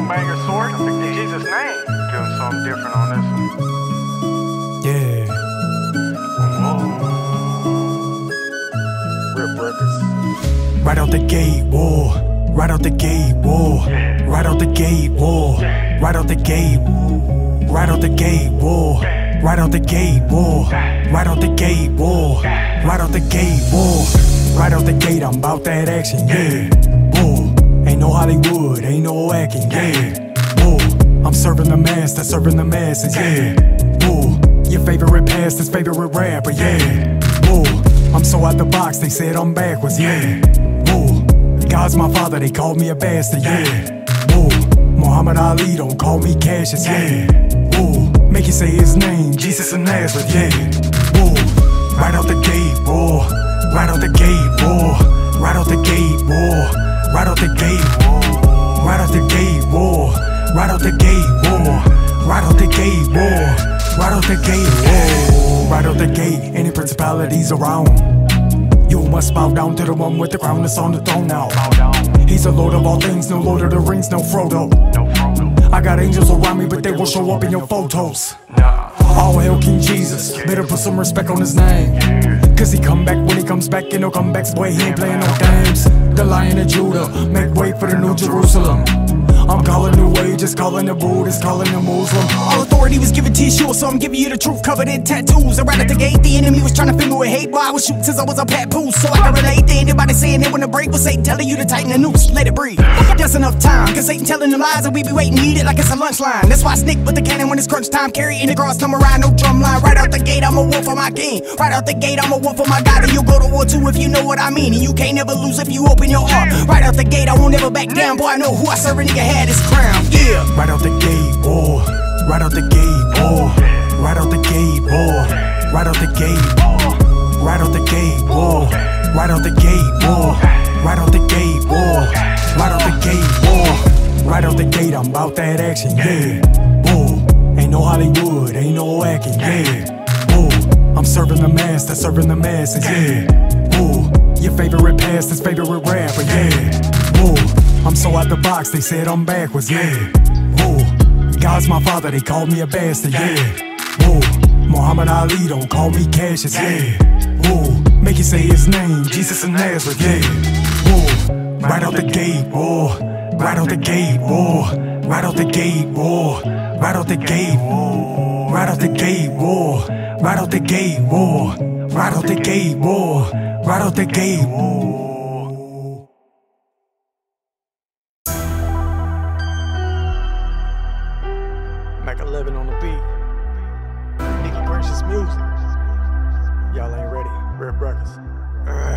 major sword in Jesus' name. Doing something different on this one. Yeah. Rip Records. Right out the gate, whoa. Right out the gate, whoa. Right out the gate, whoa. Right out the gate. Right out the gate, whoa. Right out the gate, whoa. Right out the gate, whoa. Right out the gate, whoa. Right out the gate, I'm about that action, yeah. Whoa. Ain't no Hollywood, ain't no acting, yeah. Whoa. I'm serving the masses, yeah. Whoa. Your favorite pastor's favorite rapper, yeah. Whoa. I'm so out the box, they said I'm backwards, yeah. Whoa. God's my father, they called me a bastard, yeah. Whoa. Muhammad Ali, don't call me Cassius, yeah. Whoa. Make you say his name, Jesus of Nazareth, yeah. Whoa. Right out the gate, whoa. Right out the gate, whoa. Right out the gate, whoa. Right out the gate, whoa. Right out the gate, whoa. Right out the gate, whoa. Right out the gate, whoa. Right out the gate, whoa. Right out the gate, any principalities around, you must bow down to the one with the crown that's on the throne now. He's the Lord of all things, no Lord of the Rings, no Frodo. I got angels around me, but they won't show up in your photos. All hail King Jesus, better put some respect on his name. Cause he come back when he comes back, and no comebacks, boy, he ain't playing no games. The Lion of Judah, make way for the New Jerusalem. I'm calling New Age, just calling the Buddhist, calling the Muslim. All authority was given to Yeshua, so I'm giving you the truth covered in tattoos. Right at the gate, the enemy was trying to fill me with hate, while I was shooting since I was a papoose. So I can relate to anybody saying they wanna break, but Satan telling you to tighten the noose, let it breathe. That's enough time, cause Satan telling them lies, and we be waiting, eat it like it's a lunch line. That's why I sneak with the cannon when it's crunch time, carrying the cross, come around, no drum line. Right out the gate, I'm a wolf for my king. Right out the gate, I'm a wolf for my God, and you'll go to war too if you know what I mean. And you can't never lose if you open your heart. Right out the gate, I won't ever back down, boy, I know who I serve, a nigga had his crown. Yeah. Right out the gate, whoa. Right out the gate, whoa. Right out the gate, whoa. Right out the gate. Right out the gate, whoa. Right out the gate, whoa. Right out the gate, whoa. Right out the gate, whoa. Right out the gate, I'm about that action, yeah. Whoa. Ain't no Hollywood, ain't no acting, yeah. Whoa. I'm serving the masses, yeah. Whoa. Your favorite pastor's favorite rapper, yeah. Whoa. I'm so out the box, they said I'm backwards, yeah. Whoa. God's my father, they called me a bastard, yeah. Whoa. Muhammad Ali, don't call me Cassius, yeah. Whoa. Make you say his name, Jesus of Nazareth, yeah. Whoa. Right out the gate, whoa. Right out the gate, whoa. Right out the gate, whoa. Right out the gate, whoa. Right out the gate, whoa. Right out the gate, whoa. Right out the gate, whoa. Right out the gate, whoa. Make a living on the beat. Nicky Gracious music. Y'all ain't ready. Rip Records.